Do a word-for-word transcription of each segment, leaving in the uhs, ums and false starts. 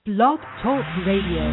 Blog Talk Radio.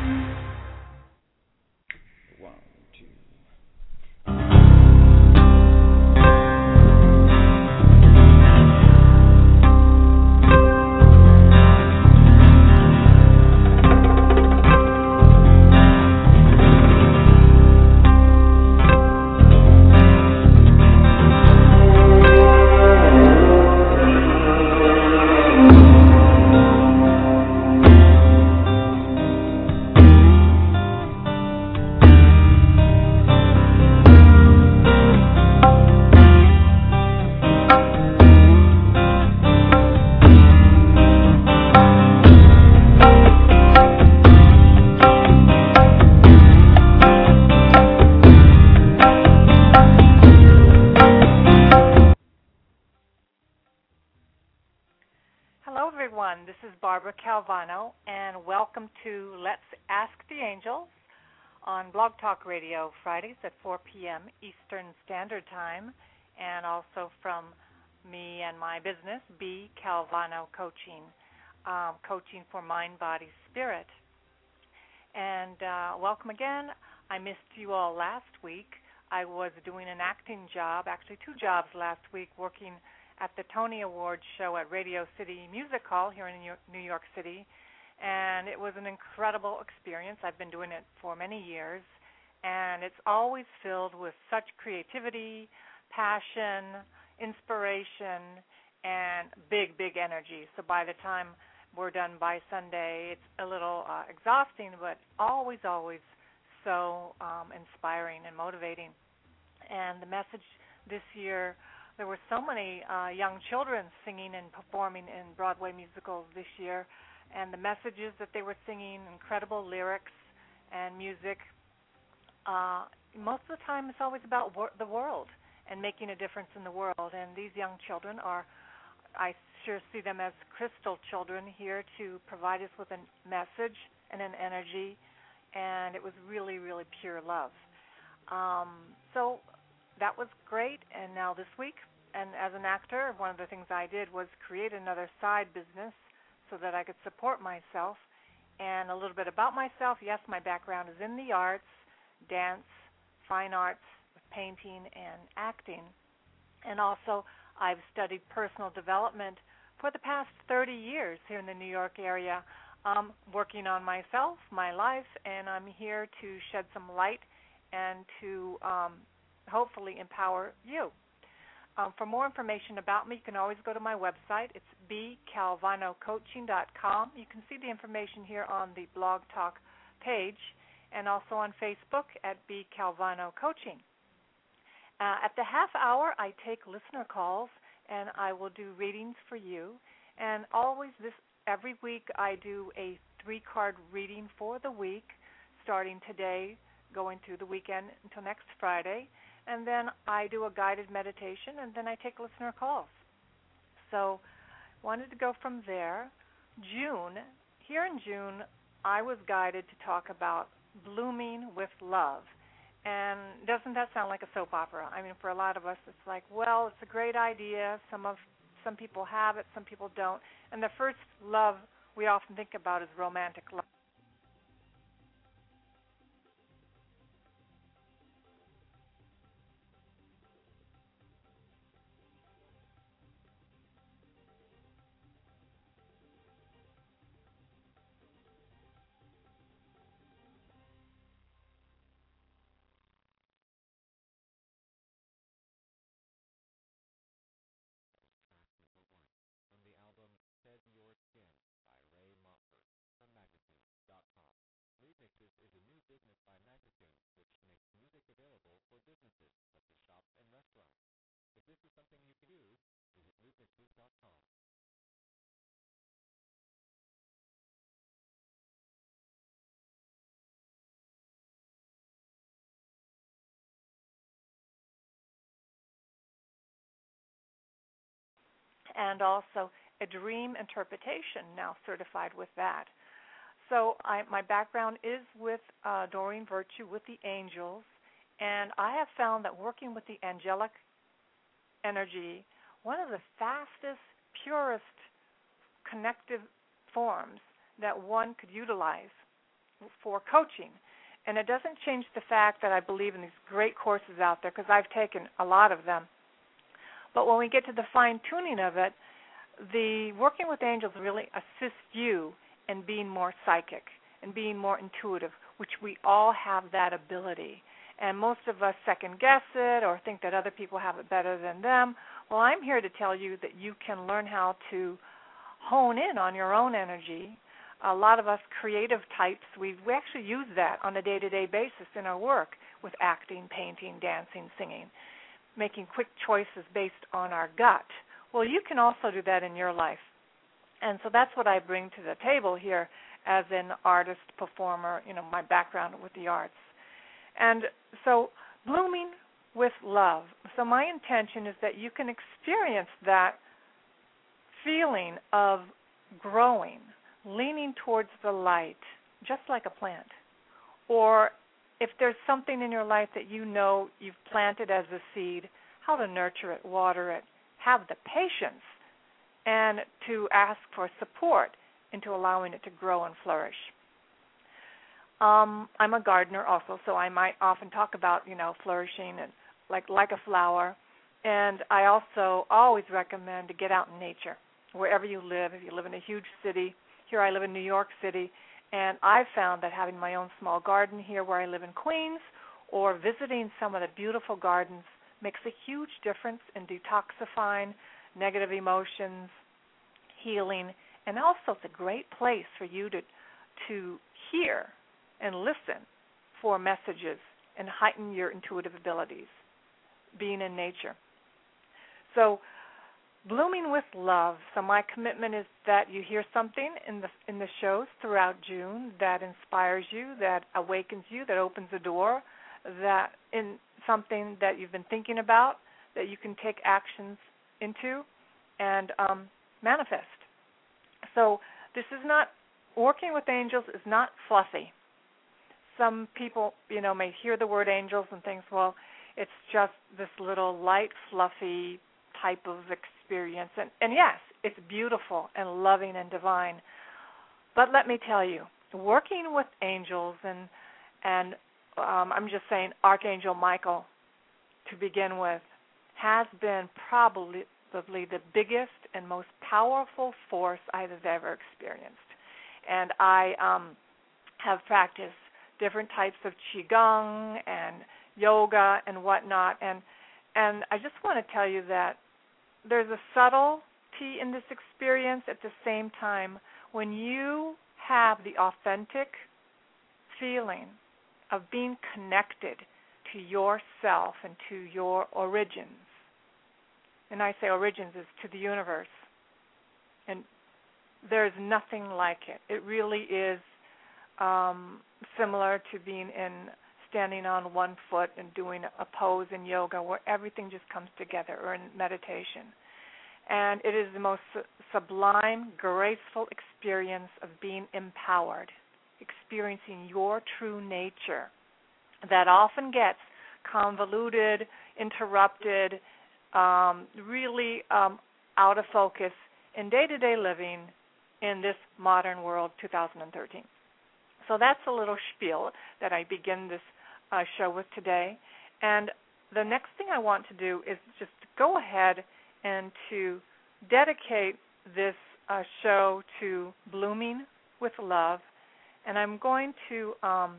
Barbara Calvano, and welcome to Let's Ask the Angels on Blog Talk Radio, Fridays at four p.m. Eastern Standard Time, and also from me and my business, B. Calvano Coaching, um, coaching for mind, body, spirit. And uh, welcome again. I missed you all last week. I was doing an acting job, actually two jobs last week, working at the Tony Awards show at Radio City Music Hall here in New York City, and it was an incredible experience. I've been doing it for many years, and it's always filled with such creativity, passion, inspiration, and big, big energy. So by the time we're done by Sunday, it's a little uh, exhausting, but always, always so um, inspiring and motivating. And the message this year, there were so many uh, young children singing and performing in Broadway musicals this year, and the messages that they were singing, incredible lyrics and music. Uh, most of the time it's always about wor- the world and making a difference in the world, and these young children are, I sure see them as crystal children here to provide us with a message and an energy, and it was really, really pure love. Um, so that was great, and now this week, and as an actor, one of the things I did was create another side business so that I could support myself. And a little bit about myself, yes, my background is in the arts, dance, fine arts, painting, and acting. And also, I've studied personal development for the past thirty years here in the New York area, um, working on myself, my life, and I'm here to shed some light and to um, hopefully empower you. Um, for more information about me, you can always go to my website. It's b calvano coaching dot com. You can see the information here on the Blog Talk page and also on Facebook at B. Calvano Coaching. Uh, at the half hour, I take listener calls, and I will do readings for you. And always this every week, I do a three-card reading for the week, starting today, going through the weekend until next Friday. And then I do a guided meditation, and then I take listener calls. So wanted to go from there. June, here in June, I was guided to talk about blooming with love. And doesn't that sound like a soap opera? I mean, for a lot of us, it's like, well, it's a great idea. Some of some people have it, some people don't. And the first love we often think about is romantic love. And also a dream interpretation, now certified with that. So I, my background is with uh, Doreen Virtue, with the angels, and I have found that working with the angelic energy, one of the fastest, purest connective forms that one could utilize for coaching. And it doesn't change the fact that I believe in these great courses out there, because I've taken a lot of them. But when we get to the fine-tuning of it, the working with angels really assists you in being more psychic and being more intuitive, which we all have that ability. And most of us second-guess it or think that other people have it better than them. Well, I'm here to tell you that you can learn how to hone in on your own energy. A lot of us creative types, we we actually use that on a day-to-day basis in our work with acting, painting, dancing, singing, making quick choices based on our gut. Well, you can also do that in your life. And so that's what I bring to the table here as an artist, performer, you know, my background with the arts. And so blooming with love. So my intention is that you can experience that feeling of growing, leaning towards the light, just like a plant. Or if there's something in your life that you know you've planted as a seed, how to nurture it, water it, have the patience, and to ask for support into allowing it to grow and flourish. Um, I'm a gardener also, so I might often talk about, you know, flourishing and like like a flower. And I also always recommend to get out in nature, wherever you live. If you live in a huge city, here I live in New York City, and I've found that having my own small garden here where I live in Queens, or visiting some of the beautiful gardens, makes a huge difference in detoxifying negative emotions, healing, and also it's a great place for you to to hear and listen for messages and heighten your intuitive abilities, being in nature. So blooming with love. So my commitment is that you hear something in the in the shows throughout June that inspires you, that awakens you, that opens a door, that in something that you've been thinking about, that you can take actions into and um, manifest. So this is not, working with angels is not fluffy. Some people, you know, may hear the word angels and think, well, it's just this little light, fluffy type of experience. And, and yes, it's beautiful and loving and divine. But let me tell you, working with angels, and and um, I'm just saying Archangel Michael to begin with, has been probably the biggest and most powerful force I have ever experienced. And I um, have practiced different types of Qigong and yoga and whatnot. And, and I just want to tell you that there's a subtlety in this experience. At the same time, when you have the authentic feeling of being connected to yourself and to your origins, and I say origins is to the universe, and there's nothing like it. It really is um, similar to being in standing on one foot and doing a pose in yoga where everything just comes together, or in meditation. And it is the most su- sublime, graceful experience of being empowered, experiencing your true nature that often gets convoluted, interrupted, um, really um, out of focus in day-to-day living in this modern world, two thousand thirteen. So that's a little spiel that I begin this uh, show with today. And the next thing I want to do is just to go ahead and to dedicate this uh, show to blooming with love. And I'm going to um,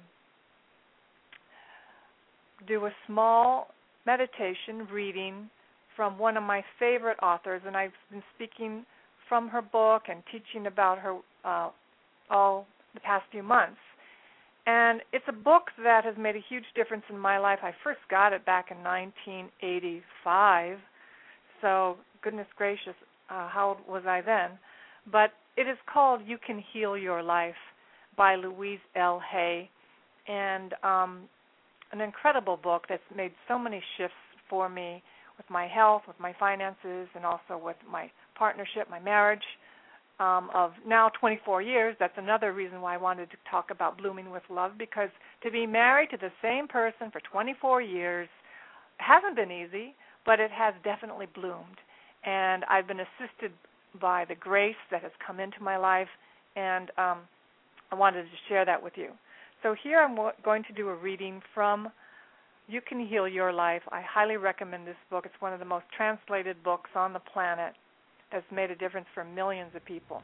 do a small meditation reading from one of my favorite authors, and I've been speaking from her book and teaching about her uh, all the past few months. And it's a book that has made a huge difference in my life. I first got it back in nineteen eighty-five, so goodness gracious, uh, how old was I then? But it is called You Can Heal Your Life by Louise L. Hay, and um, an incredible book that's made so many shifts for me with my health, with my finances, and also with my partnership, my marriage um, of now twenty-four years. That's another reason why I wanted to talk about blooming with love, because to be married to the same person for twenty-four years hasn't been easy, but it has definitely bloomed. And I've been assisted by the grace that has come into my life and um, I wanted to share that with you. So here I'm w- going to do a reading from You Can Heal Your Life. I highly recommend this book. It's one of the most translated books on the planet that's made a difference for millions of people.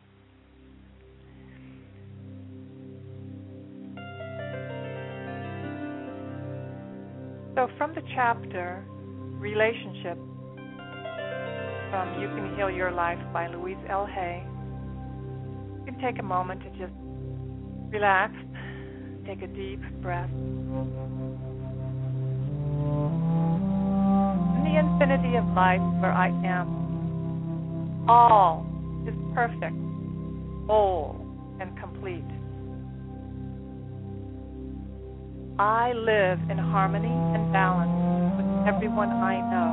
So from the chapter, Relationship, from You Can Heal Your Life by Louise L. Hay, you can take a moment to just relax, take a deep breath. In the infinity of life where I am, all is perfect, whole, and complete. I live in harmony and balance with everyone I know.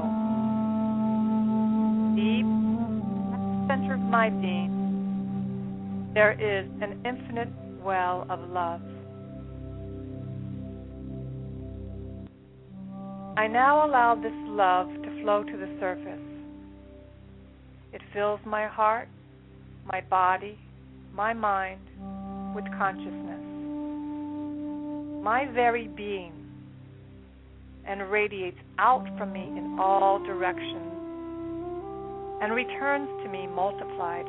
Deep at the center of my being, there is an infinite well of love. I now allow this love to flow to the surface. It fills my heart, my body, my mind with consciousness, my very being, and radiates out from me in all directions and returns to me multiplied.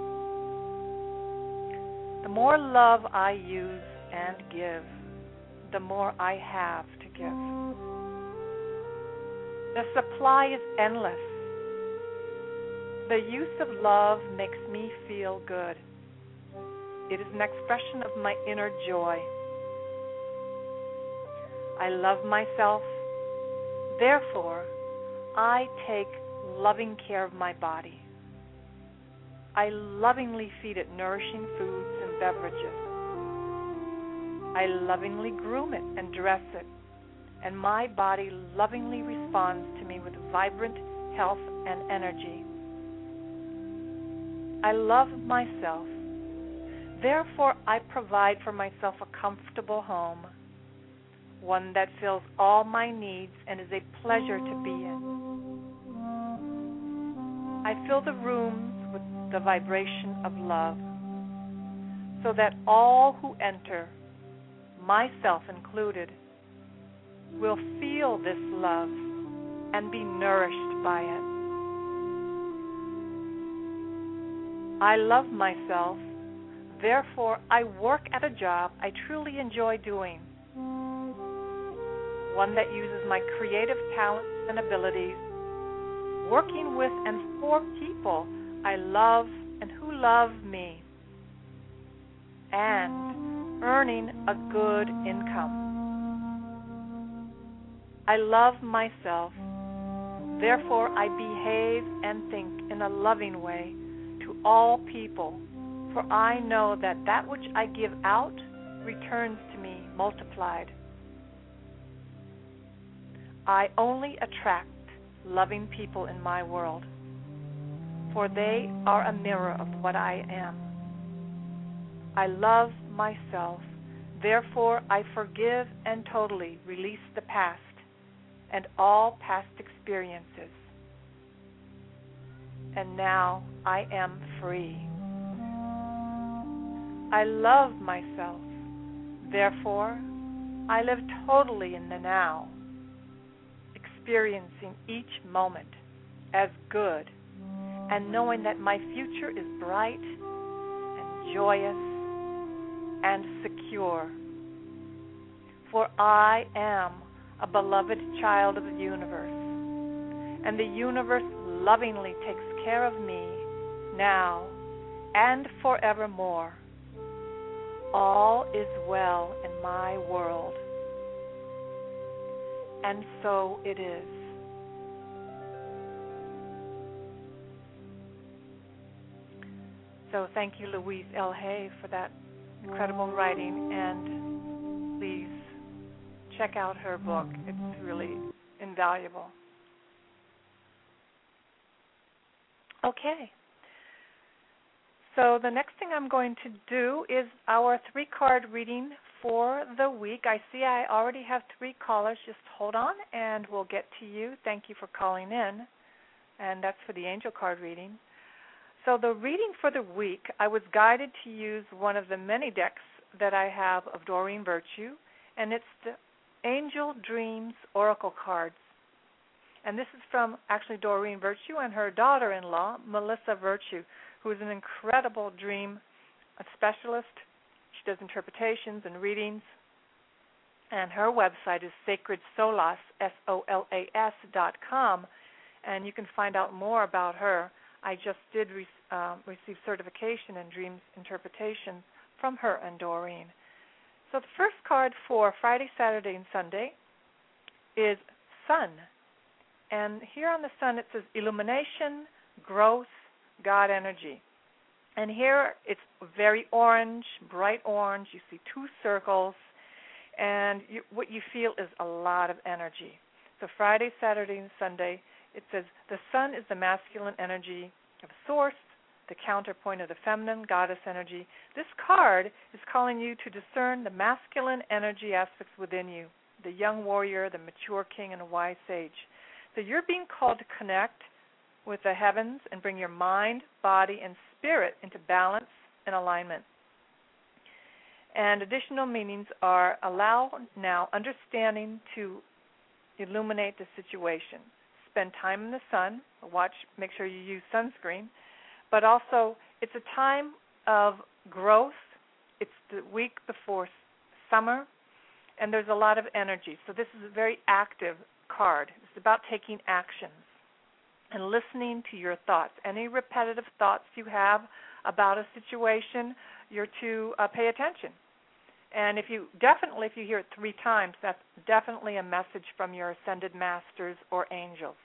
The more love I use and give, the more I have to give. The supply is endless. The use of love makes me feel good. It is an expression of my inner joy. I love myself. Therefore, I take loving care of my body. I lovingly feed it nourishing foods and beverages. I lovingly groom it and dress it, and my body lovingly responds to me with vibrant health and energy. I love myself. Therefore, I provide for myself a comfortable home, one that fills all my needs and is a pleasure to be in. I fill the rooms with the vibration of love, so that all who enter, myself included, will feel this love and be nourished by it. I love myself, therefore I work at a job I truly enjoy doing, one that uses my creative talents and abilities, working with and for people I love and who love me, and earning a good income. I love myself, therefore I behave and think in a loving way to all people, for I know that that which I give out returns to me multiplied. I only attract loving people in my world, for they are a mirror of what I am. I love myself, therefore I forgive and totally release the past and all past experiences. And now I am free. I love myself, therefore I live totally in the now, experiencing each moment as good and knowing that my future is bright and joyous and secure. For I am a beloved child of the universe, and the universe lovingly takes care of me now and forevermore. All is well in my world, and so it is. So thank you, Louise L. Hay, for that incredible writing, and please check out her book. It's really invaluable. Okay. So the next thing I'm going to do is our three-card reading for the week. I see I already have three callers. Just hold on, and we'll get to you. Thank you for calling in, and that's for the angel card reading. So the reading for the week, I was guided to use one of the many decks that I have of Doreen Virtue, and it's the Angel Dreams Oracle cards. And this is from actually Doreen Virtue and her daughter-in-law, Melissa Virtue, who is an incredible dream specialist. She does interpretations and readings. And her website is sacred solas, S O L A S dot com, and you can find out more about her. I just did re- uh, receive certification in dreams interpretation from her and Doreen. So the first card for Friday, Saturday, and Sunday is Sun. And here on the Sun it says illumination, growth, God energy. And here it's very orange, bright orange. You see two circles, and you, what you feel is a lot of energy. So Friday, Saturday, and Sunday, it says the Sun is the masculine energy of Source, the counterpoint of the feminine goddess energy. This card is calling you to discern the masculine energy aspects within you, the young warrior, the mature king, and a wise sage. So you're being called to connect with the heavens and bring your mind, body, and spirit into balance and alignment. And additional meanings are allow now understanding to illuminate the situation. Spend time in the sun, watch, make sure you use sunscreen, but also it's a time of growth. It's the week before summer, and there's a lot of energy. So this is a very active card. It's about taking actions and listening to your thoughts. Any repetitive thoughts you have about a situation, you're to uh, pay attention. And if you definitely, if you hear it three times, that's definitely a message from your ascended masters or angels.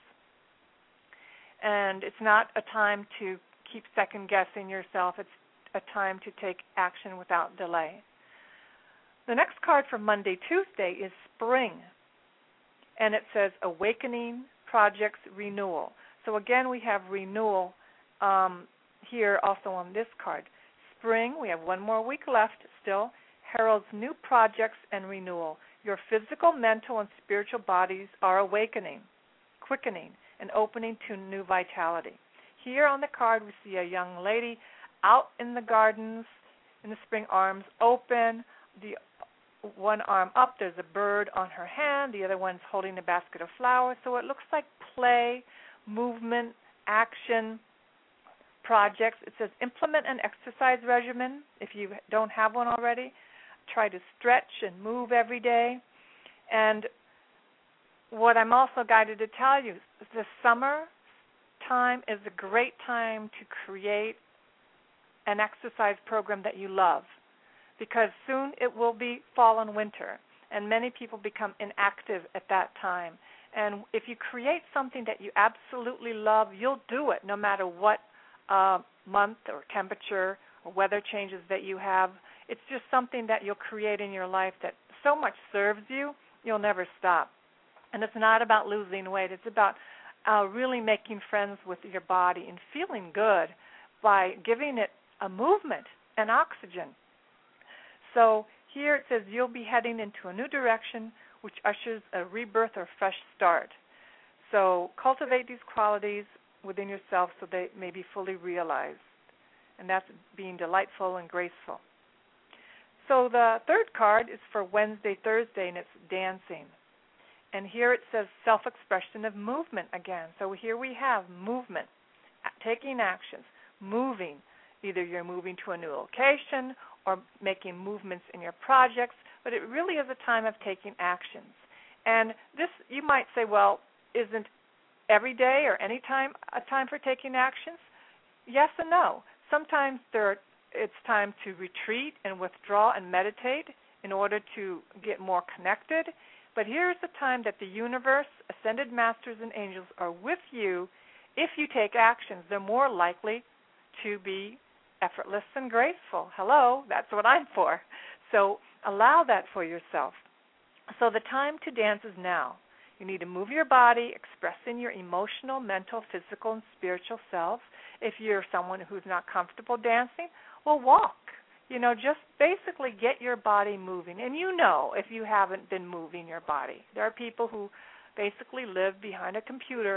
And it's not a time to keep second-guessing yourself. It's a time to take action without delay. The next card for Monday, Tuesday is Spring. And it says Awakening, Projects, Renewal. So again, we have renewal um, here also on this card. Spring, we have one more week left still, heralds new projects and renewal. Your physical, mental, and spiritual bodies are awakening, quickening, and opening to new vitality. Here on the card, we see a young lady out in the gardens in the spring, arms open, the one arm up. There's a bird on her hand. The other one's holding a basket of flowers. So it looks like play, movement, action, projects. It says implement an exercise regimen if you don't have one already. Try to stretch and move every day. And what I'm also guided to tell you is the summer time is a great time to create an exercise program that you love, because soon it will be fall and winter, and many people become inactive at that time. And if you create something that you absolutely love, you'll do it no matter what uh, month or temperature or weather changes that you have. It's just something that you'll create in your life that so much serves you, you'll never stop. And it's not about losing weight. It's about uh, really making friends with your body and feeling good by giving it a movement and oxygen. So here it says you'll be heading into a new direction which ushers a rebirth or fresh start. So cultivate these qualities within yourself so they may be fully realized. And that's being delightful and graceful. So the third card is for Wednesday, Thursday, and it's dancing. And here it says self-expression of movement again. So here we have movement, taking actions, moving. Either you're moving to a new location or making movements in your projects, but it really is a time of taking actions. And this, you might say, well, isn't every day or any time a time for taking actions? Yes and no. Sometimes there, it's time to retreat and withdraw and meditate in order to get more connected. But here's the time that the universe, ascended masters, and angels are with you. If you take actions, they're more likely to be effortless and graceful. Hello, that's what I'm for. So allow that for yourself. So the time to dance is now. You need to move your body, expressing your emotional, mental, physical, and spiritual selves. If you're someone who's not comfortable dancing, well, walk. You know, just basically get your body moving. And you know if you haven't been moving your body. There are people who basically live behind a computer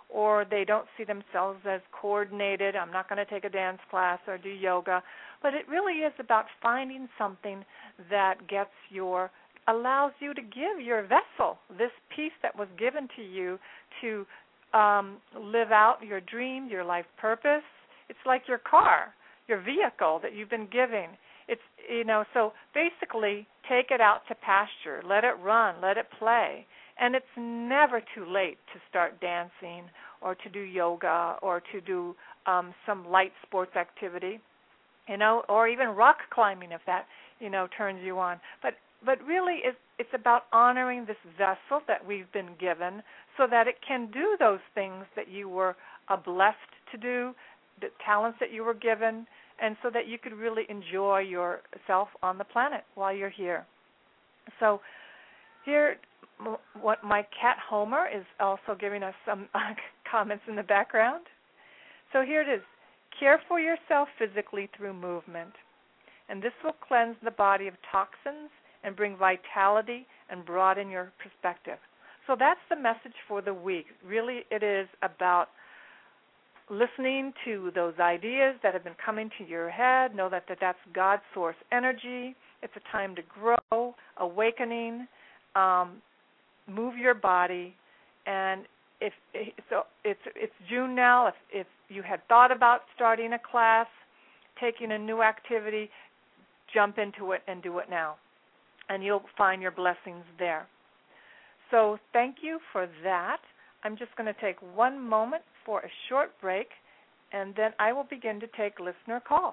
or they don't see themselves as coordinated. I'm not going to take a dance class or do yoga. But it really is about finding something that gets your, allows you to give your vessel, this piece that was given to you to um, live out your dreams, your life purpose. It's like your car, your vehicle that you've been giving. It's, you know, so basically take it out to pasture. Let it run. Let it play. And it's never too late to start dancing or to do yoga or to do um, some light sports activity, you know, or even rock climbing if that, you know, turns you on. But but really it's, it's about honoring this vessel that we've been given so that it can do those things that you were uh, blessed to do, the talents that you were given, and so that you could really enjoy yourself on the planet while you're here. So here, what my cat Homer is also giving us some uh, comments in the background. So here it is. Care for yourself physically through movement, and this will cleanse the body of toxins and bring vitality and broaden your perspective. So that's the message for the week. Really, it is about listening to those ideas that have been coming to your head. Know that, that that's God's source energy. It's a time to grow, awakening, um, move your body, and if so, it's it's June now. If if you had thought about starting a class, taking a new activity, jump into it and do it now, and you'll find your blessings there. So thank you for that. I'm just going to take one moment for a short break, and then I will begin to take listener calls.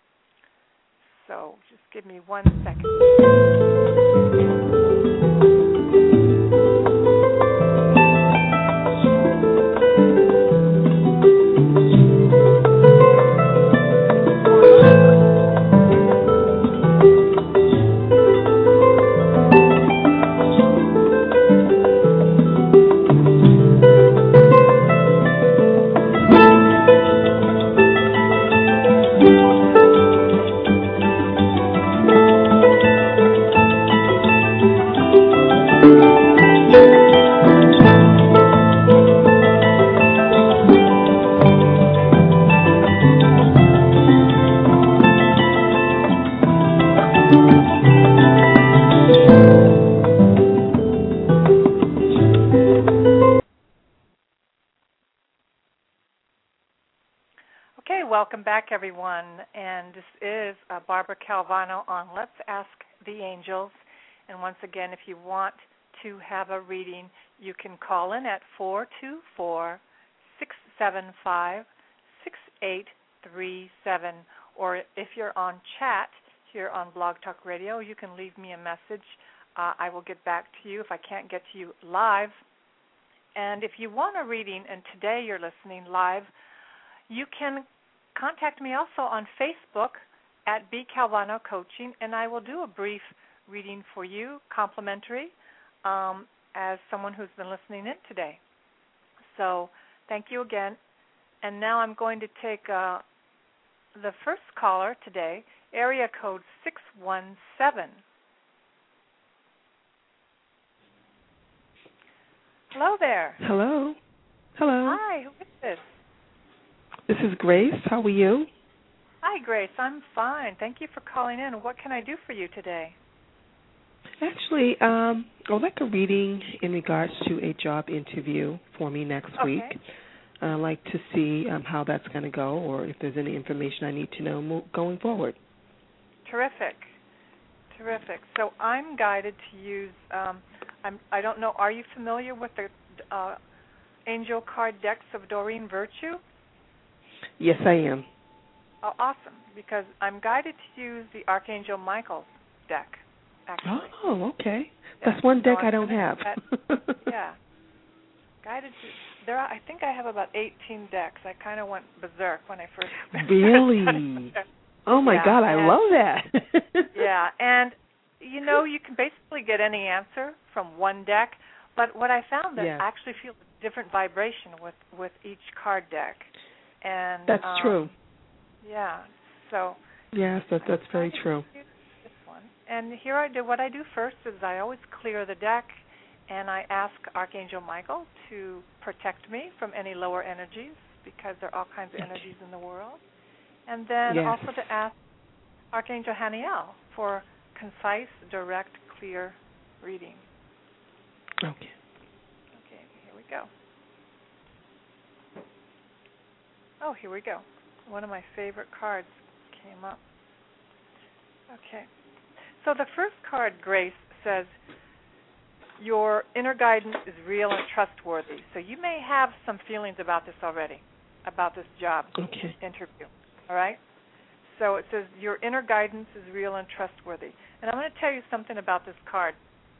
So just give me one second. Welcome back, everyone, and this is uh, Barbara Calvano on Let's Ask the Angels. And once again, if you want to have a reading, you can call in at four two four, six seven five, six eight three seven, or if you're on chat here on Blog Talk Radio, you can leave me a message. Uh, I will get back to you if I can't get to you live. And if you want a reading, and today you're listening live, you can contact me also on Facebook at B. Calvano Coaching, and I will do a brief reading for you, complimentary, um, as someone who's been listening in today. So thank you again. And now I'm going to take uh, the first caller today, area code six one seven. Hello there. Hello. Hello. Hi, who is this? This is Grace. How are you? Hi, Grace. I'm fine. Thank you for calling in. What can I do for you today? Actually, um, I would like a reading in regards to a job interview for me next Okay. week. I'd like to see um, how that's going to go, or if there's any information I need to know mo- going forward. Terrific. Terrific. So I'm guided to use, um, I'm, I don't know, are you familiar with the uh, angel card decks of Doreen Virtue? Yes, I am. Oh, awesome, because I'm guided to use the Archangel Michael's deck, actually. Oh, okay. Yeah. That's one deck so I don't have. That, yeah. Guided to, there are, I think I have about eighteen decks. I kind of went berserk when I first Really? Oh, my yeah, God, I and, love that. yeah, and, you know, you can basically get any answer from one deck, but what I found that yeah. I actually feel a different vibration with, with each card deck. And That's um, true. Yeah. So. Yes, that, that's very true. This one. And here I do. What I do first is I always clear the deck, and I ask Archangel Michael to protect me from any lower energies, because there are all kinds of energies in the world. And then yes. also to ask Archangel Haniel for concise, direct, clear reading. Okay. Okay, here we go. Oh, here we go. One of my favorite cards came up. Okay. So the first card, Grace, says, your inner guidance is real and trustworthy. So you may have some feelings about this already, about this job okay. interview. All right? So it says your inner guidance is real and trustworthy. And I'm going to tell you something about this card.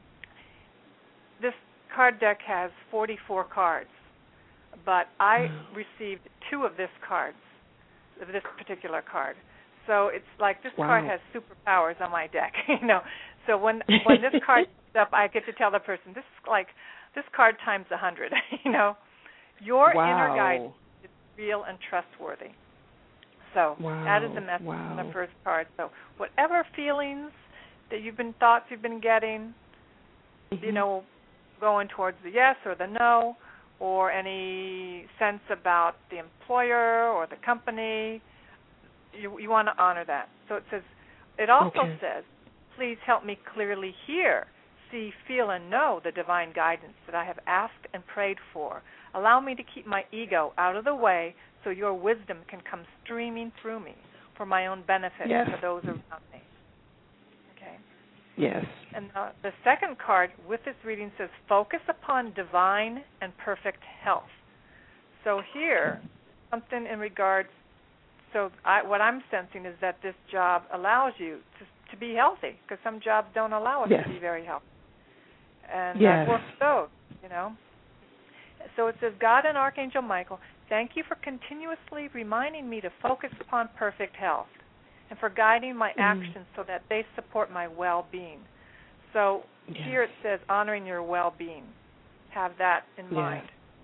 This card deck has forty-four cards, but I wow. received two of this cards, of this particular card. So it's like this wow. card has superpowers on my deck, you know. So when when this card comes up, I get to tell the person, this is like this card times a hundred, you know. Your wow. inner guidance is real and trustworthy. So wow. that is the message wow. from the first card. So whatever feelings that you've been thoughts you've been getting, mm-hmm. you know, going towards the yes or the no, or any sense about the employer or the company, you, you want to honor that. So it says, it also okay. says, please help me clearly hear, see, feel, and know the divine guidance that I have asked and prayed for. Allow me to keep my ego out of the way so your wisdom can come streaming through me for my own benefit yes. and for those around me. Okay? Yes. And uh, the second card with this reading says, focus upon divine and perfect health. So here, something in regards, so I, what I'm sensing is that this job allows you to, to be healthy, because some jobs don't allow us yes. to be very healthy. And yes. I've worked those, you know. So it says, God and Archangel Michael, thank you for continuously reminding me to focus upon perfect health and for guiding my mm. actions so that they support my well-being. So yes. here it says, honoring your well-being. Have that in yes. mind.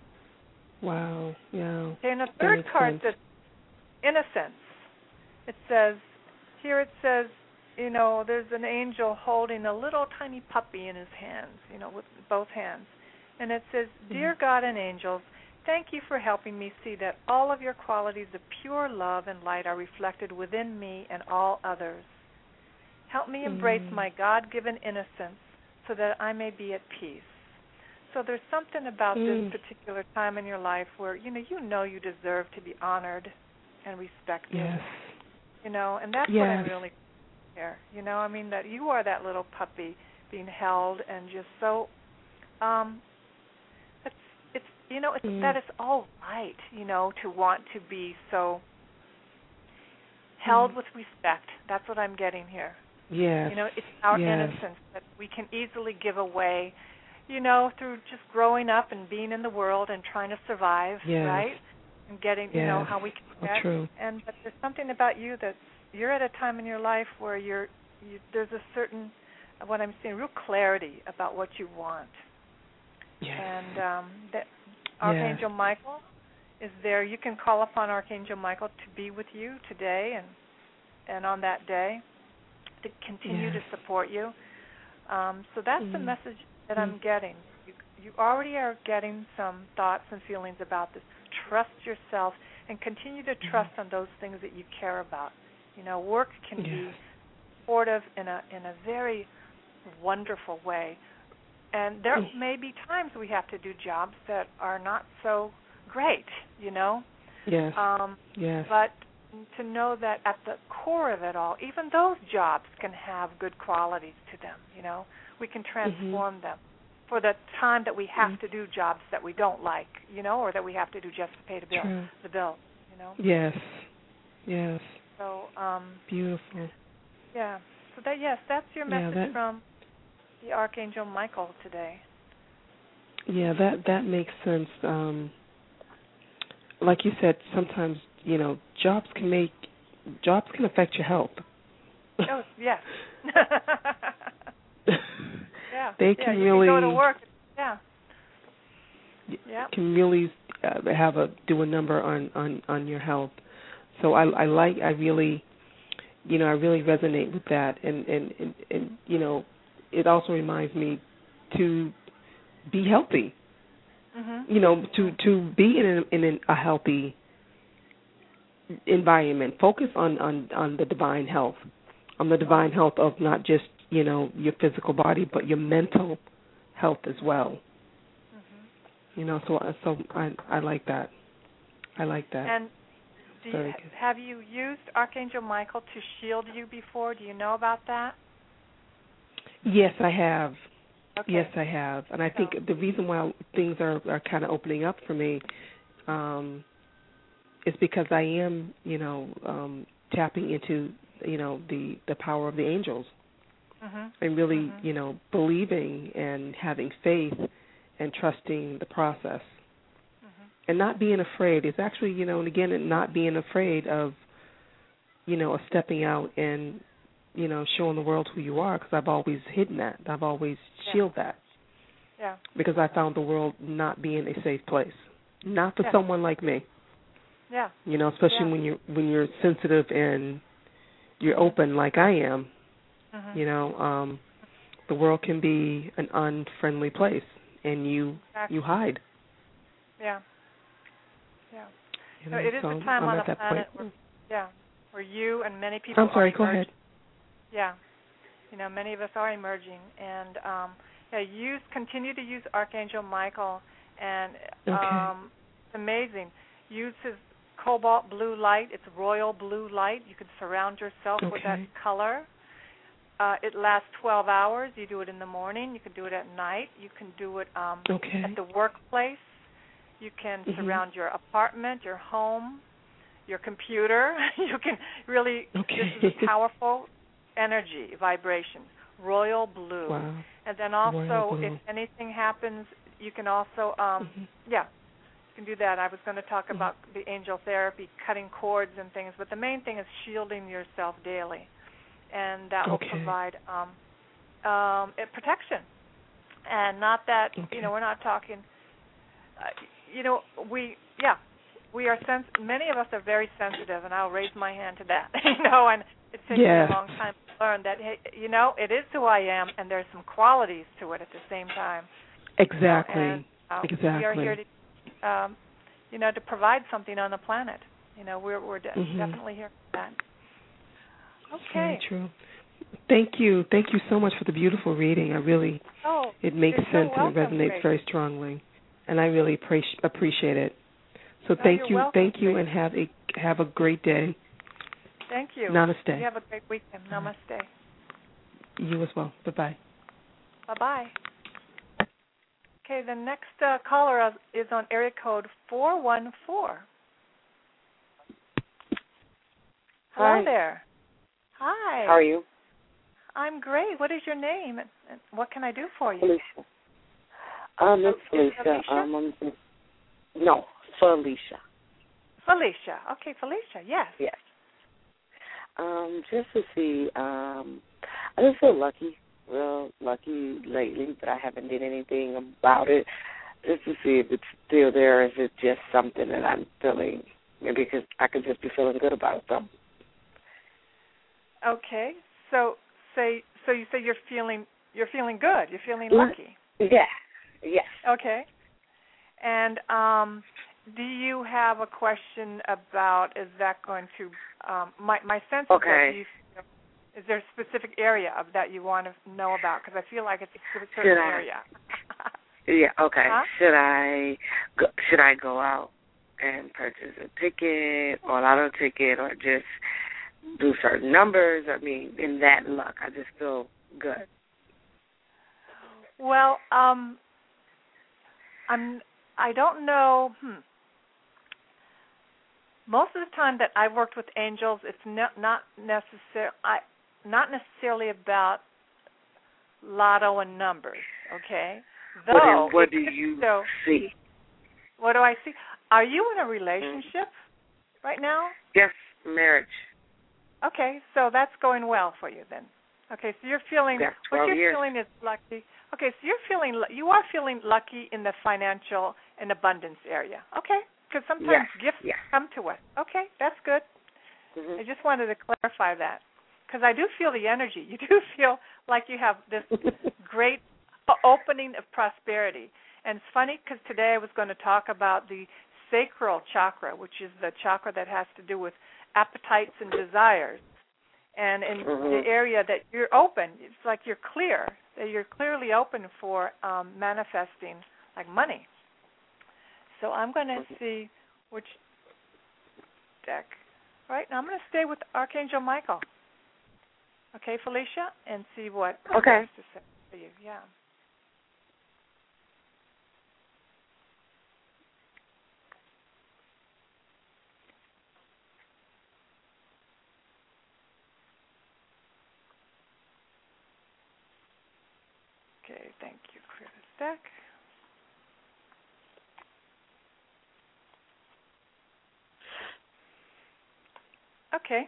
Wow. Yeah. Okay, and the third card says innocence. It says, here it says, you know, there's an angel holding a little tiny puppy in his hands, you know, with both hands. And it says, dear mm. God and angels, thank you for helping me see that all of your qualities of pure love and light are reflected within me and all others. Help me embrace mm. my God-given innocence so that I may be at peace. So there's something about mm. this particular time in your life where, you know, you know you deserve to be honored and respected. Yes. You know, and that's yes. what I really care. You know, I mean, that you are that little puppy being held and just so, um, it's, it's you know, it's, mm. that it's all right, you know, to want to be so held mm. with respect. That's what I'm getting here. Yes. You know, it's our yes. innocence that we can easily give away, you know, through just growing up and being in the world and trying to survive, yes. right? And getting, you yes. know, how we can get. Oh, true. And but there's something about you that you're at a time in your life where you're, you, there's a certain, what I'm seeing, real clarity about what you want. Yes. And um, that Archangel yes. Michael is there. You can call upon Archangel Michael to be with you today and and on that day to continue yes. to support you. Um, so that's mm. the message that mm. I'm getting. You, you already are getting some thoughts and feelings about this. Trust yourself and continue to trust mm. on those things that you care about. You know, work can yes. be supportive in a in a very wonderful way. And there mm. may be times we have to do jobs that are not so great, you know. Yes. Um, yes. But to know that at the core of it all, even those jobs can have good qualities to them, you know. We can transform mm-hmm. them for the time that we have mm-hmm. to do jobs that we don't like, you know, or that we have to do just to pay the bill, True. the bill, you know. Yes. Yes. So um, beautiful. Yeah. So that yes, that's your message yeah, that, from the Archangel Michael today. Yeah, that that makes sense. Um, like you said, sometimes you know jobs can make jobs can affect your health. Oh yes. yeah. They can yeah, you really can go to work. Yeah. Yeah. Can really uh, have a do a number on, on, on your health. So I I like I really, you know I really resonate with that, and and, and, and you know it also reminds me to be healthy. Mm-hmm. You know, to to be in a, in an, a healthy environment. Focus on, on, on the divine health, on the divine health of not just, you know, your physical body, but your mental health as well. Mm-hmm. You know, so so I I like that. I like that. And do you, have you used Archangel Michael to shield you before? Do you know about that? Yes, I have. Okay. Yes, I have. And I think so. The reason why things are, are kind of opening up for me um, is because I am, you know, um, tapping into, you know, the, the power of the angels. Mm-hmm. And really, mm-hmm. you know, believing and having faith and trusting the process. Mm-hmm. And not being afraid. It's actually, you know, and again, not being afraid of, you know, of stepping out and, you know, showing the world who you are, because I've always hidden that. I've always yeah. shielded that. Yeah. Because I found the world not being a safe place. Not for yeah. someone like me. Yeah. You know, especially yeah. when you're when you're sensitive and you're open like I am. Mm-hmm. You know, um, the world can be an unfriendly place, and you exactly. you hide. Yeah. Yeah. You know, so it is so a time I'm on the planet where, yeah, where you and many people I'm sorry, are go emerging. ahead. Yeah. You know, many of us are emerging, and um, yeah, use continue to use Archangel Michael, and okay. um, it's amazing. Use his cobalt blue light. It's royal blue light. You can surround yourself okay. with that color. Uh, it lasts twelve hours. You do it in the morning. You can do it at night. You can do it um, okay. at the workplace. You can mm-hmm. surround your apartment, your home, your computer. You can really, okay. this is a powerful energy, vibration, royal blue. Wow. And then also, if anything happens, you can also, um, mm-hmm. yeah, you can do that. I was going to talk mm-hmm. about the angel therapy, cutting cords and things, but the main thing is shielding yourself daily. And that will okay. provide um, um, protection. And not that, okay. you know, we're not talking, uh, you know, we, yeah, we are, sens- many of us are very sensitive, and I'll raise my hand to that, you know, and it's taken yeah. me a long time to learn that, hey, you know, it is who I am, and there's some qualities to it at the same time. Exactly. You know, and, uh, exactly. We are here to, um, you know, to provide something on the planet. You know, we're we're de- mm-hmm. definitely here for that. Okay. Very true. Thank you. Thank you so much for the beautiful reading. I really, oh, it makes sense so and it resonates Grace. very strongly, and I really pre- appreciate it. So oh, thank you, welcome, thank you, Grace. and have a have a great day. Thank you. Namaste. You have a great weekend. Namaste. You as well. Bye bye. Bye bye. Okay, the next uh, caller is on area code four one four. Hello Hi. there. Hi. How are you? I'm great. What is your name, and what can I do for you? Felicia. Um, it's oh, Felicia. Felicia? Um, I'm, no, Felicia. Felicia. Okay, Felicia. Yes. Yes. Um, just to see. Um, I just feel lucky, real lucky lately, but I haven't did anything about it. Just to see if it's still there, or is it just something that I'm feeling? Maybe because I could just be feeling good about something. Okay. So say so you say you're feeling you're feeling good. You're feeling lucky. Yeah. Yes. Okay. And um, do you have a question about is that going to um, my my sense okay. is that you, is there a specific area of that you want to know about? Because I feel like it's a certain should I, area. yeah. Okay. Huh? Should I go, should I go out and purchase a ticket or a lotto ticket or just do certain numbers? I mean, in that luck, I just feel good. Well, um, I'm. I don't know. Hmm. Most of the time that I've worked with angels, it's not not necessarily not necessarily about lotto and numbers. Okay. Though, what, what do you so, see? What do I see? Are you in a relationship mm-hmm. right now? Yes, marriage. Okay, so that's going well for you then. Okay, so you're feeling yeah, what you're years. feeling is lucky. Okay, so you're feeling you are feeling lucky in the financial and abundance area. Okay, because sometimes yes, gifts yes. come to us. Okay, that's good. Mm-hmm. I just wanted to clarify that because I do feel the energy. You do feel like you have this great opening of prosperity. And it's funny because today I was going to talk about the sacral chakra, which is the chakra that has to do with appetites and desires. And in mm-hmm. the area that you're open, it's like you're clear, that you're clearly open for um, manifesting like money. So I'm going to see which deck. Right, now I'm going to stay with Archangel Michael. Okay, Felicia, and see what okay. to say for you. Yeah. Okay, thank you. Clear this deck. Okay.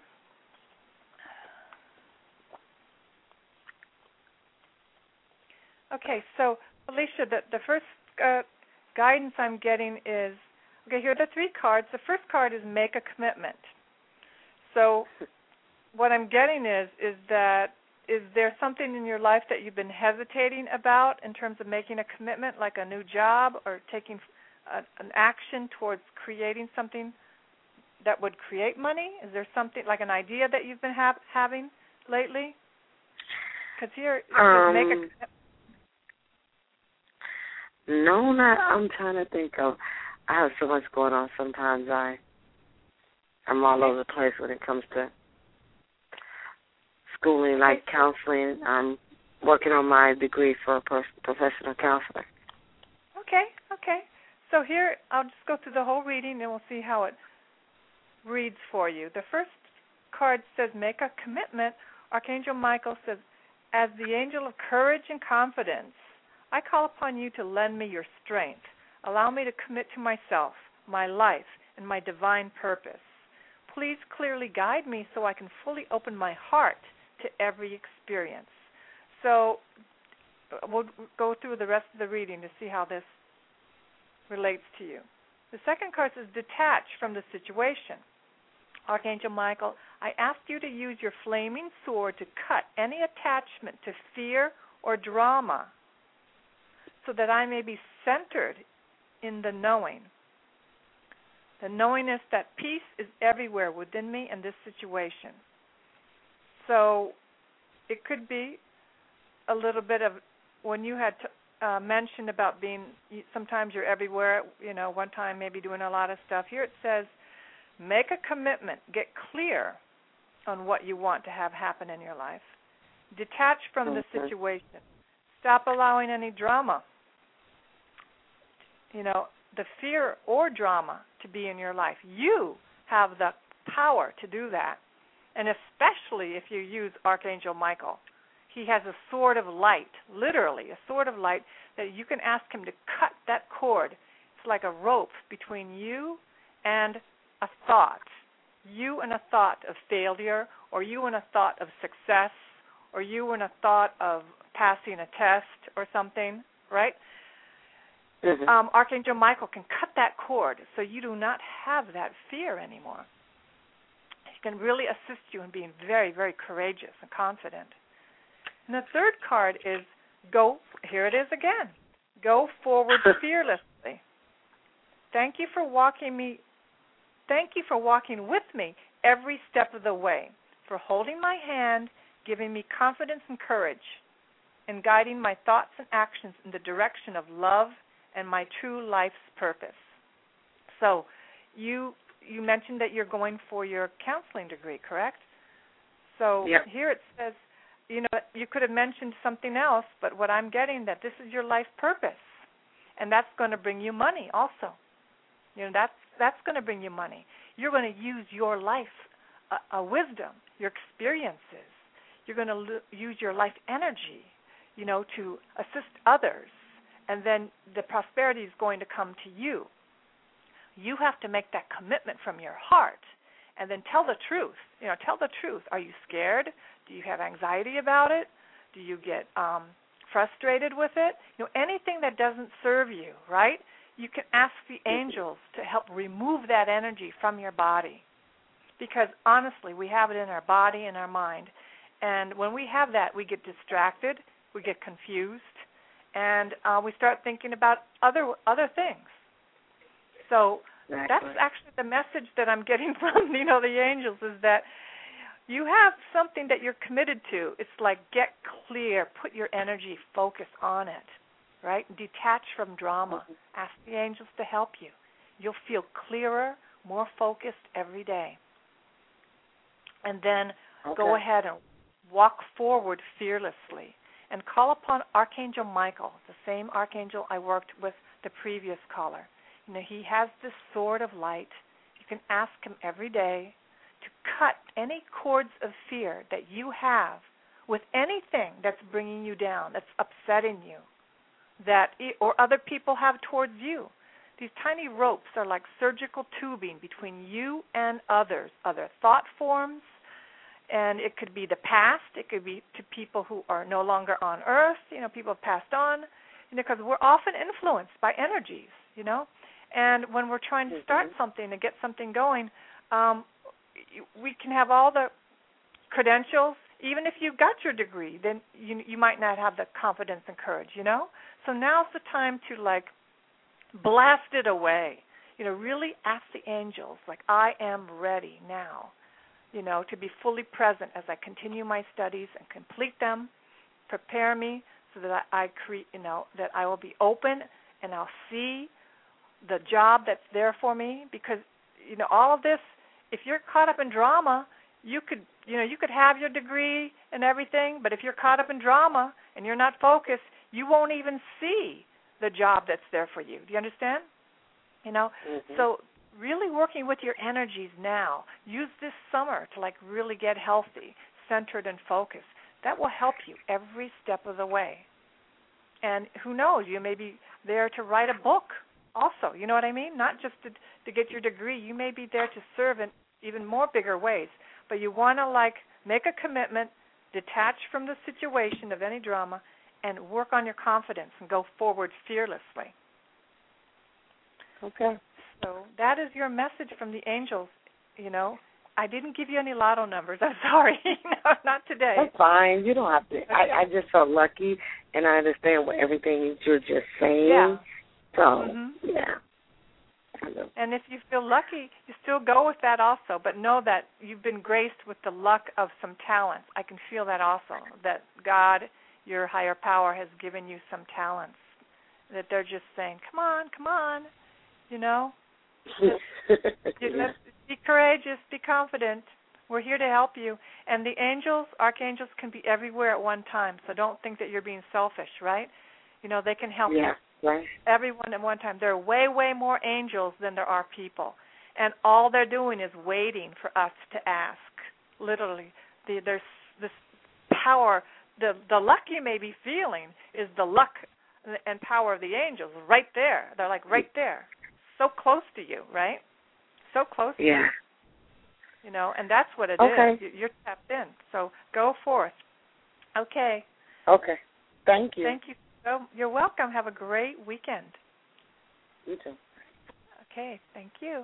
Okay, so Alicia, the, the first uh, guidance I'm getting is, okay, here are the three cards. The first card is make a commitment. So what I'm getting is, is that is there something in your life that you've been hesitating about in terms of making a commitment, like a new job or taking a, an action towards creating something that would create money? Is there something, like an idea that you've been ha- having lately? Because here, um, make a commitment. No, not. I'm trying to think of. I have so much going on. Sometimes I, I'm all over the place when it comes to schooling, like okay. counseling. I'm working on my degree for a per- professional counselor. Okay, okay. So here, I'll just go through the whole reading, and we'll see how it reads for you. The first card says, make a commitment. Archangel Michael says, as the angel of courage and confidence, I call upon you to lend me your strength. Allow me to commit to myself, my life, and my divine purpose. Please clearly guide me so I can fully open my heart to every experience. So we'll go through the rest of the reading to see how this relates to you. The second card says, detach from the situation. Archangel Michael, I ask you to use your flaming sword to cut any attachment to fear or drama so that I may be centered in the knowing. The knowingness that peace is everywhere within me in this situation. So it could be a little bit of when you had t- uh, mentioned about being, sometimes you're everywhere, you know, one time maybe doing a lot of stuff. Here it says, make a commitment. Get clear on what you want to have happen in your life. Detach from the situation. Stop allowing any drama, you know, the fear or drama to be in your life. You have the power to do that, and especially if you use Archangel Michael. He has a sword of light, literally a sword of light, that you can ask him to cut that cord. It's like a rope between you and a thought, you and a thought of failure, or you and a thought of success, or you and a thought of passing a test or something, right? Mm-hmm. Um, Archangel Michael can cut that cord so you do not have that fear anymore. He can really assist you in being very, very courageous and confident. And the third card is go, here it is again, go forward fearlessly. Thank you for walking me Thank you for walking with me every step of the way, for holding my hand, giving me confidence and courage, and guiding my thoughts and actions in the direction of love and my true life's purpose. So you you mentioned that you're going for your counseling degree, correct? So yep. Here it says, you know, you could have mentioned something else, but what I'm getting that this is your life purpose, and that's going to bring you money also. You know, that's that's going to bring you money. You're going to use your life, uh, uh, wisdom, your experiences. You're going to l- use your life energy, you know, to assist others, and then the prosperity is going to come to you. You have to make that commitment from your heart, and then tell the truth. You know, tell the truth. Are you scared? Do you have anxiety about it? Do you get um, frustrated with it? You know, anything that doesn't serve you, right? You can ask the angels to help remove that energy from your body, because honestly, we have it in our body and our mind, and when we have that, we get distracted, we get confused, and uh, we start thinking about other other things. So exactly. That's actually the message that I'm getting from, you know, the angels, is that you have something that you're committed to. It's like, get clear, put your energy, focus on it, right? Detach from drama. Ask the angels to help you. You'll feel clearer, more focused every day. And then okay. go ahead and walk forward fearlessly and call upon Archangel Michael, the same archangel I worked with the previous caller. You know, he has this sword of light. You can ask him every day to cut any cords of fear that you have with anything that's bringing you down, that's upsetting you, that or other people have towards you. These tiny ropes are like surgical tubing between you and others, other thought forms, and it could be the past. It could be to people who are no longer on Earth. You know, people have passed on. You know, because we're often influenced by energies. You know, and when we're trying to start something and get something going, um, we can have all the credentials. Even if you got your degree, then you you might not have the confidence and courage. You know, so now's the time to like blast it away. You know, really ask the angels, like, I am ready now, you know, to be fully present as I continue my studies and complete them. Prepare me so that I create, you know, that I will be open and I'll see the job that's there for me. Because, you know, all of this, if you're caught up in drama, you could, you know, you could have your degree and everything, but if you're caught up in drama and you're not focused, you won't even see the job that's there for you. Do you understand? You know, mm-hmm. So really working with your energies now. Use this summer to like really get healthy, centered, and focused. That will help you every step of the way. And who knows, you may be there to write a book also. You know what I mean? Not just to, to get your degree. You may be there to serve in even more bigger ways. But you want to like make a commitment, detach from the situation of any drama, and work on your confidence and go forward fearlessly. Okay. So that is your message from the angels, you know. I didn't give you any lotto numbers. I'm sorry. No, not today. That's fine. You don't have to. Okay. I, I just felt lucky, and I understand what everything you're just saying. Yeah. So, mm-hmm. yeah. And if you feel lucky, you still go with that also. But know that you've been graced with the luck of some talents. I can feel that also, that God, your higher power, has given you some talents, that they're just saying, come on, come on, you know. Just, you, let's be courageous, be confident. We're here to help you. And the angels, archangels, can be everywhere at one time, so don't think that you're being selfish, right? You know, they can help yeah, you. Right. Everyone at one time. There are way, way more angels than there are people. And all they're doing is waiting for us to ask, literally. The, there's this power. The, the luck you may be feeling is the luck and power of the angels right there. They're like right there. So close to you, right? So close to yeah. you. You know, and that's what it okay. is. You're tapped in. So go forth. Okay. Okay. Thank you. Thank you. So you're welcome. Have a great weekend. You too. Okay. Thank you.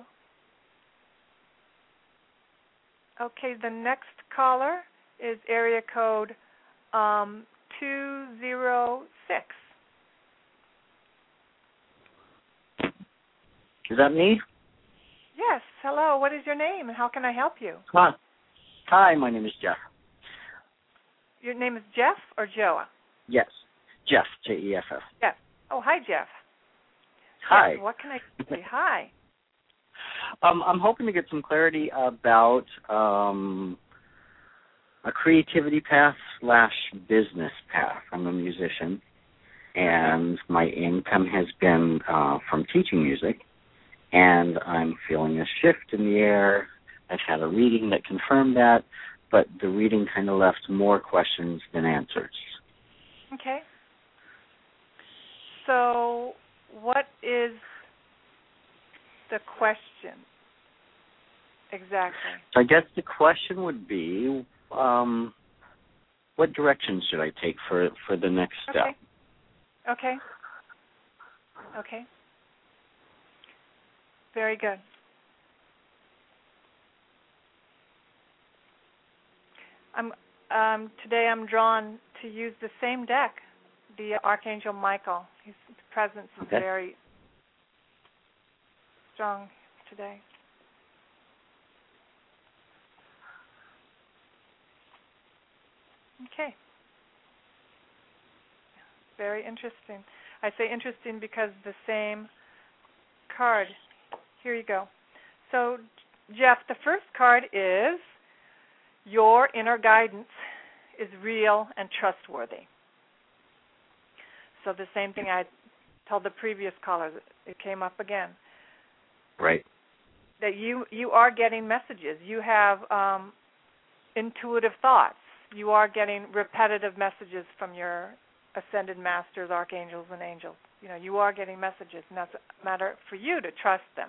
Okay. The next caller is area code um, two zero six. Is that me? Yes. Hello. What is your name and how can I help you? Hi. Hi, my name is Jeff. Your name is Jeff or Joa? Yes. Jeff, J E F F. Jeff. Oh, hi, Jeff. Hi. Yes, what can I say? Hi. Um, I'm hoping to get some clarity about um, a creativity path slash business path. I'm a musician, and my income has been uh, from teaching music. And I'm feeling a shift in the air. I've had a reading that confirmed that, but the reading kind of left more questions than answers. Okay. So what is the question exactly? So I guess the question would be, um, what direction should I take for, for the next step? Okay. Okay. Okay. Very good. I'm um, today I'm drawn to use the same deck the Archangel Michael. His presence is okay. very strong today. Okay. Very interesting. I say interesting because the same card. Here you go. So, Jeff, the first card is your inner guidance is real and trustworthy. So the same thing I told the previous caller, it came up again. Right. That you, you are getting messages. You have um, intuitive thoughts. You are getting repetitive messages from your ascended masters, archangels, and angels. You know, you are getting messages, and that's a matter for you to trust them.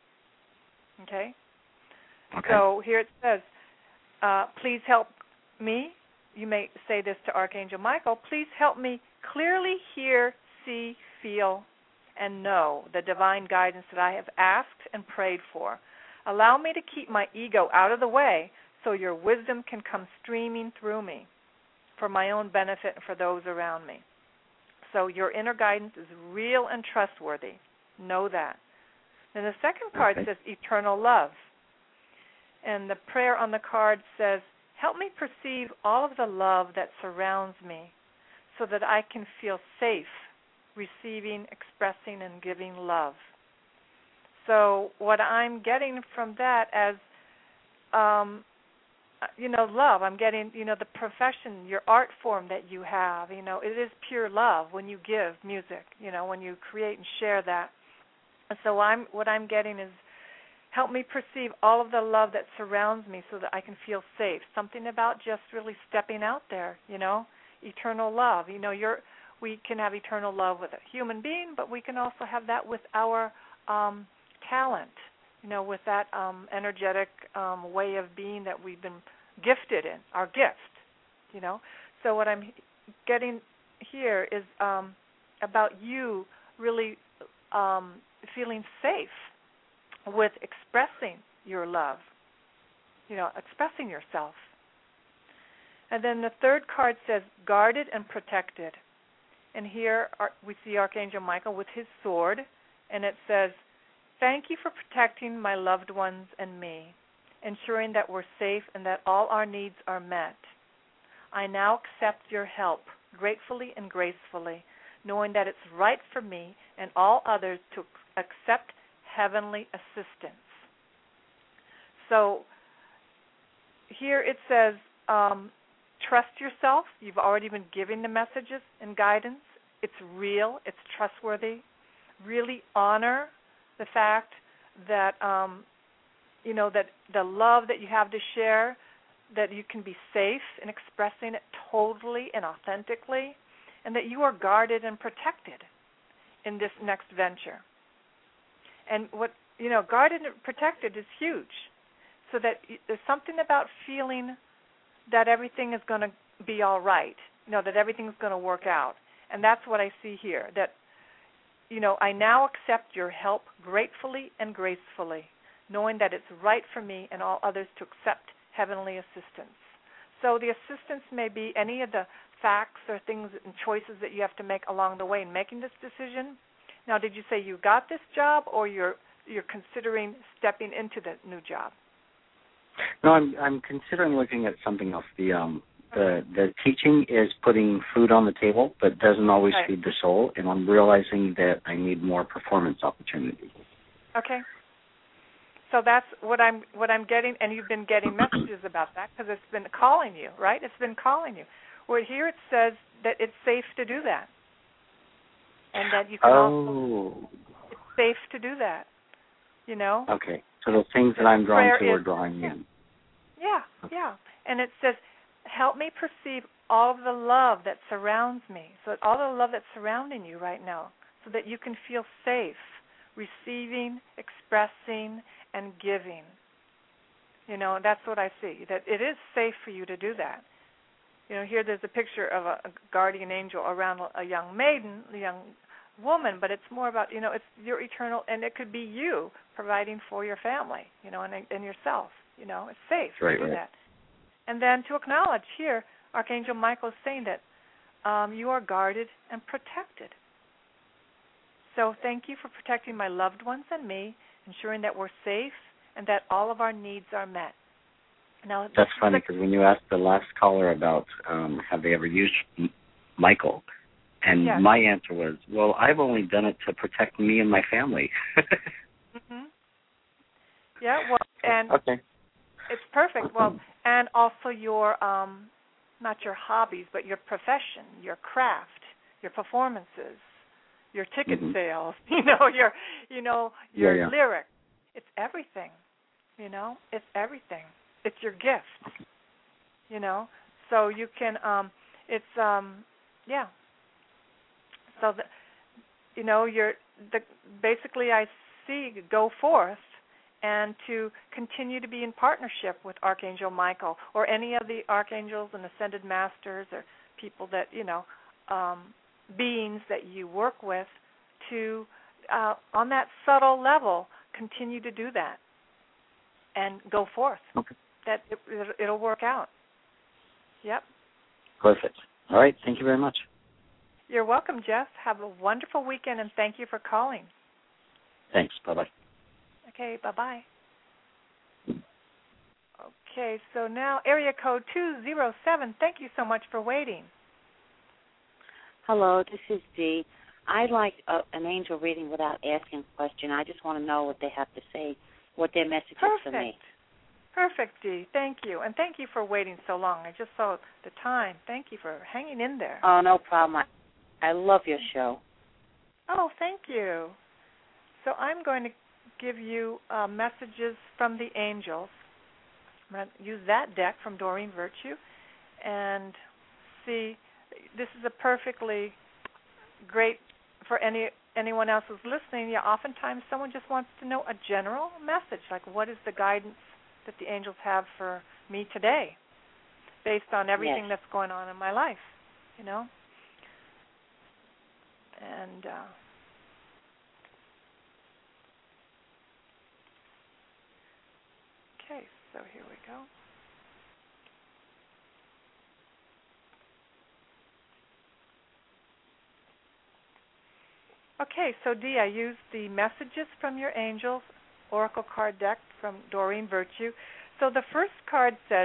Okay? Okay. So here it says, uh, please help me. You may say this to Archangel Michael. Please help me clearly hear, see, feel, and know the divine guidance that I have asked and prayed for. Allow me to keep my ego out of the way so your wisdom can come streaming through me for my own benefit and for those around me. So your inner guidance is real and trustworthy. Know that. Then the second card okay. says eternal love. And the prayer on the card says, help me perceive all of the love that surrounds me so that I can feel safe receiving, expressing, and giving love. So what I'm getting from that as, um, you know, love, I'm getting, you know, the profession, your art form that you have, you know, it is pure love when you give music, you know, when you create and share that. And so I'm, what I'm getting is, help me perceive all of the love that surrounds me so that I can feel safe. Something about just really stepping out there, you know, eternal love. You know, you're, we can have eternal love with a human being, but we can also have that with our um, talent, you know, with that um, energetic um, way of being that we've been gifted in, our gift, you know. So what I'm getting here is um, about you really um, feeling safe with expressing your love, you know, expressing yourself. And then the third card says, guarded and protected. And here we see Archangel Michael with his sword, and it says, thank you for protecting my loved ones and me, ensuring that we're safe and that all our needs are met. I now accept your help gratefully and gracefully, knowing that it's right for me and all others to accept heavenly assistance. So here it says, um, trust yourself. You've already been giving the messages and guidance. It's real. It's trustworthy. Really honor the fact that, um, you know, that the love that you have to share, that you can be safe in expressing it totally and authentically, and that you are guarded and protected in this next venture. And what, you know, guarded and protected is huge. So that there's something about feeling that everything is going to be all right, you know, that everything's going to work out. And that's what I see here, that, you know, I now accept your help gratefully and gracefully, knowing that it's right for me and all others to accept heavenly assistance. So the assistance may be any of the facts or things and choices that you have to make along the way in making this decision. Now, did you say you got this job, or you're you're considering stepping into the new job? No, I'm I'm considering looking at something else. The um the the teaching is putting food on the table, but doesn't always right. feed the soul, and I'm realizing that I need more performance opportunities. Okay. So that's what I'm what I'm getting, and you've been getting messages about that because it's been calling you, right? It's been calling you. Well, here it says that it's safe to do that, and that you can oh. also it's safe to do that. You know. Okay. So the things that I'm drawn to is, are drawing in. Yeah, okay. yeah. And it says, help me perceive all of the love that surrounds me, so all the love that's surrounding you right now, so that you can feel safe receiving, expressing, and giving. You know, that's what I see, that it is safe for you to do that. You know, here there's a picture of a, a guardian angel around a young maiden, a young woman, but it's more about, you know, it's your eternal, and it could be you providing for your family, you know, and, and yourself. You know, it's safe right, to do right. that. And then to acknowledge here, Archangel Michael is saying that um, you are guarded and protected. So thank you for protecting my loved ones and me, ensuring that we're safe and that all of our needs are met. Now, that's funny because when you asked the last caller about um, have they ever used M- Michael, and yes. my answer was, well, I've only done it to protect me and my family. mm-hmm. Yeah, well, and okay. it's perfect. Well, and also your, um, not your hobbies, but your profession, your craft, your performances, your ticket mm-hmm. sales, you know, your, you know, your yeah, yeah. lyrics. It's everything, you know. It's everything. It's your gift, you know. So you can, um, it's, um, yeah. So, the, you know, you're, the, basically I see go forth and to continue to be in partnership with Archangel Michael or any of the archangels and ascended masters or people that, you know, um, beings that you work with to, uh, on that subtle level, continue to do that and go forth. Okay. That it, it'll work out. Yep. Perfect. All right. Thank you very much. You're welcome, Jeff. Have a wonderful weekend, and thank you for calling. Thanks. Bye-bye. Okay, bye-bye. Okay, so now area code two zero seven. Thank you so much for waiting. Hello, this is Dee. I'd like a, an angel reading without asking a question. I just want to know what they have to say, what their message Perfect. is for me. Perfect, Dee. Thank you. And thank you for waiting so long. I just saw the time. Thank you for hanging in there. Oh, no problem. I, I love your show. Oh, thank you. So I'm going to give you uh, messages from the angels. I'm going to use that deck from Doreen Virtue and see. This is a perfectly great for any anyone else who's listening. Yeah, oftentimes someone just wants to know a general message, like what is the guidance that the angels have for me today, based on everything yes. that's going on in my life, you know. And uh, okay, so here we go. Okay, so Dee, I used the messages from your angels, Oracle card deck from Doreen Virtue. So the first card says,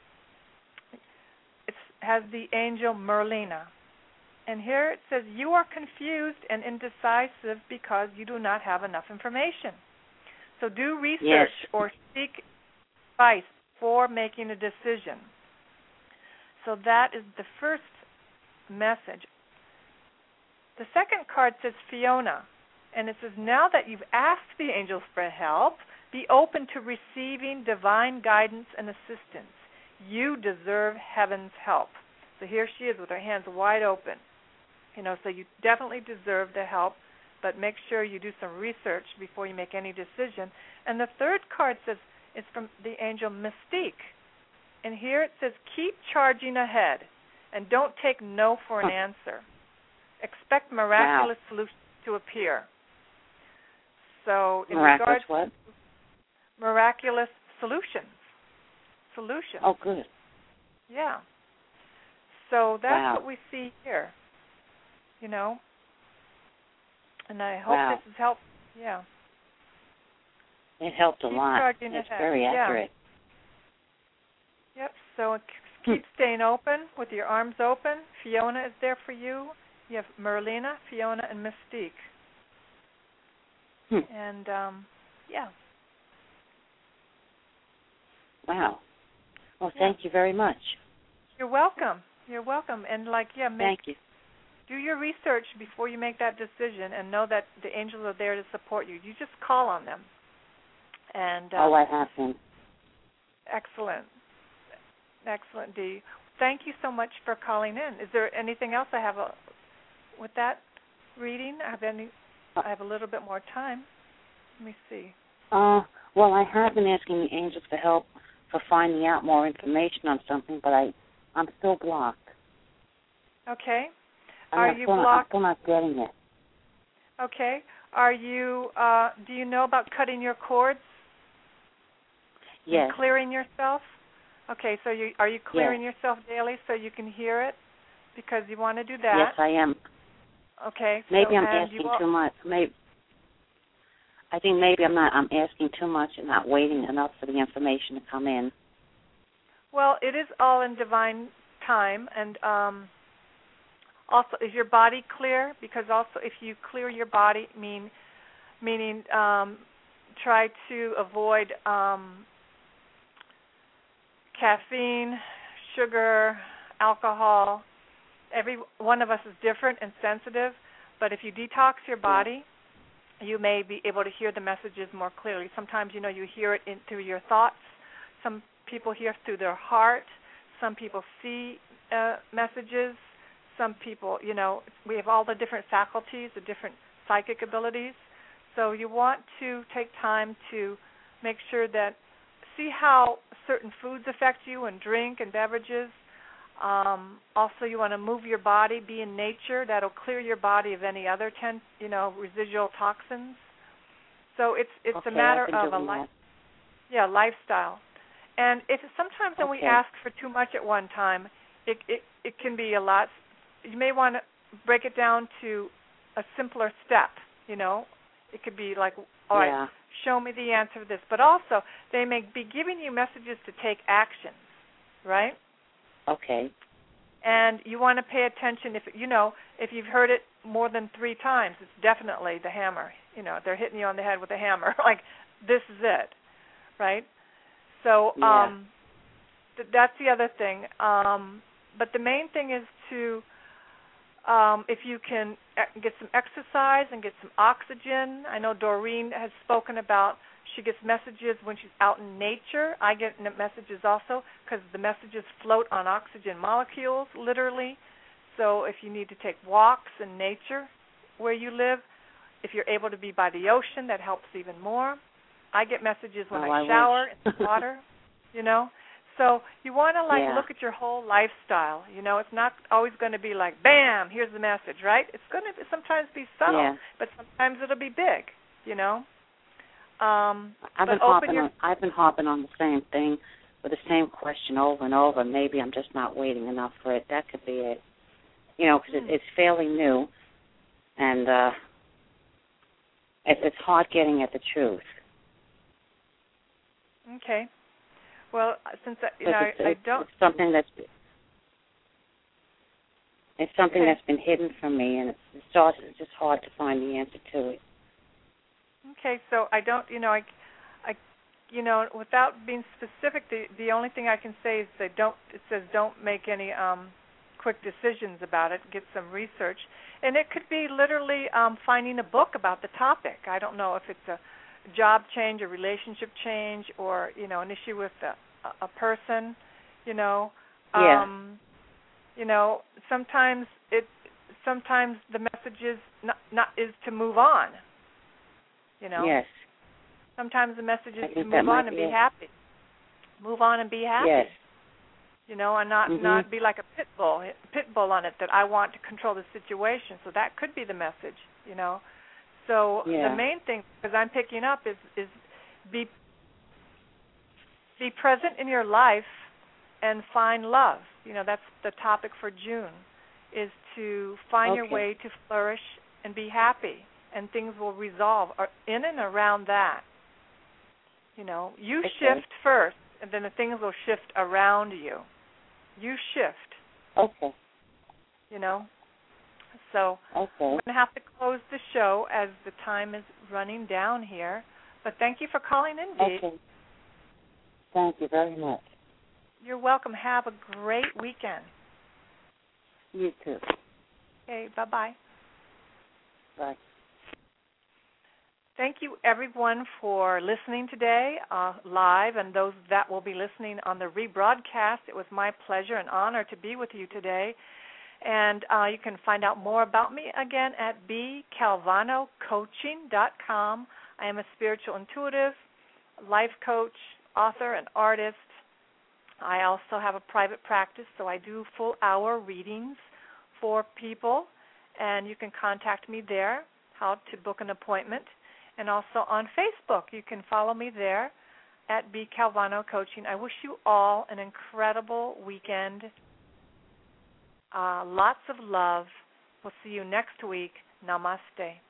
it has the angel Merlina. And here it says, you are confused and indecisive because you do not have enough information. So do research yes. or seek advice before making a decision. So that is the first message. The second card says Fiona, and it says, now that you've asked the angels for help, be open to receiving divine guidance and assistance. You deserve heaven's help. So here she is with her hands wide open. You know, so you definitely deserve the help, but make sure you do some research before you make any decision. And the third card says, it's from the angel Mystique. And here it says, keep charging ahead and don't take no for an answer. Expect miraculous wow. solutions to appear. So in miraculous regards what? to miraculous solutions. Solutions. Oh, good. Yeah. So that's wow. what we see here. You know? And I hope wow. this has helped. Yeah. It helped a keep lot. It's ahead. very yeah. accurate. Yep. So keep staying open with your arms open. Fiona is there for you. You have Merlina, Fiona, and Mystique. Hmm. And, um, yeah. Wow. Well, yeah. thank you very much. You're welcome. You're welcome. And, like, yeah, make, thank you. do your research before you make that decision and know that the angels are there to support you. You just call on them. And um, oh, I have been. Excellent. Excellent, Dee. Thank you so much for calling in. Is there anything else I have a, with that reading? I have any. I have a little bit more time. Let me see. Uh, well, I have been asking the angels for help for finding out more information on something, but I, I'm still blocked. Okay. I'm Are not you still, blocked? I'm still not getting it. Okay. Are you? Uh, do you know about cutting your cords? Yes. And clearing yourself? Okay, so you, are you clearing yes. yourself daily so you can hear it? because you want to do that. Yes, I am. Okay. Maybe so, I'm asking too much. Maybe I think maybe I'm not. I'm asking too much and not waiting enough for the information to come in. Well, it is all in divine time, and um, also, is your body clear? Because also, if you clear your body, mean meaning um, try to avoid um, caffeine, sugar, alcohol. Every one of us is different and sensitive, but if you detox your body, you may be able to hear the messages more clearly. Sometimes, you know, you hear it in, through your thoughts. Some people hear through their heart. Some people see uh, messages. Some people, you know, we have all the different faculties, the different psychic abilities. So you want to take time to make sure that, see how certain foods affect you and drink and beverages. Um, also, you want to move your body, be in nature. That'll clear your body of any other, ten, you know, residual toxins. So it's it's okay, a matter of a life, yeah lifestyle. And if sometimes when okay. we ask for too much at one time, it, it it can be a lot. You may want to break it down to a simpler step. You know, it could be like, all right, yeah. show me the answer to this. But also, they may be giving you messages to take actions, right? Okay. And you want to pay attention. If you know, if you've heard it more than three times, it's definitely the hammer. You know, they're hitting you on the head with a hammer. Like, this is it, right? So yeah. um, th- that's the other thing. Um, but the main thing is to, um, if you can e- get some exercise and get some oxygen. I know Doreen has spoken about. She gets messages when she's out in nature. I get messages also because the messages float on oxygen molecules, literally. So if you need to take walks in nature where you live, if you're able to be by the ocean, that helps even more. I get messages when oh, I, I shower in the water, you know. So you want to, like, yeah. look at your whole lifestyle. You know, it's not always going to be like, bam, here's the message, right? It's going to sometimes be subtle, yeah. but sometimes it'll be big, you know. Um, I've been but hopping your... on. I've been hopping on the same thing with the same question over and over. Maybe I'm just not waiting enough for it. That could be it. You know, because hmm. it, it's fairly new, and uh, it, it's hard getting at the truth. Okay. Well, since I, you know, it's, I, it's, I don't. It's something that's. It's something Okay. that's been hidden from me, and it's, it's, just, it's just hard to find the answer to it. Okay, so I don't, you know, I, I, you know, without being specific, the the only thing I can say is that don't. It says don't make any um, quick decisions about it. Get some research, and it could be literally um, finding a book about the topic. I don't know if it's a job change, a relationship change, or you know, an issue with a, a person. You know, yeah. um, you know, sometimes it, sometimes the message is not, not is to move on. You know. Yes. Sometimes the message is to that move on be and be it. happy. Move on and be happy. Yes. You know, and not mm-hmm. not be like a pit bull, pit bull on it that I want to control the situation. So that could be the message. You know. So yeah. the main thing, because I'm picking up, is is be be present in your life and find love. You know, that's the topic for June, is to find okay. your way to flourish and be happy. And things will resolve in and around that. You know, you okay. shift first, and then the things will shift around you. You shift. Okay. You know? So okay. I'm going to have to close the show as the time is running down here. But thank you for calling in, Dee. Okay. Thank you very much. You're welcome. Have a great weekend. You too. Okay, bye-bye. Bye. Thank you, everyone, for listening today uh, live, and those that will be listening on the rebroadcast. It was my pleasure and honor to be with you today. And uh, you can find out more about me again at b calvano coaching dot com. I am a spiritual intuitive, life coach, author, and artist. I also have a private practice, so I do full-hour readings for people, and you can contact me there, how to book an appointment. And also on Facebook, you can follow me there at B. Calvano Coaching. I wish you all an incredible weekend. Uh, lots of love. We'll see you next week. Namaste.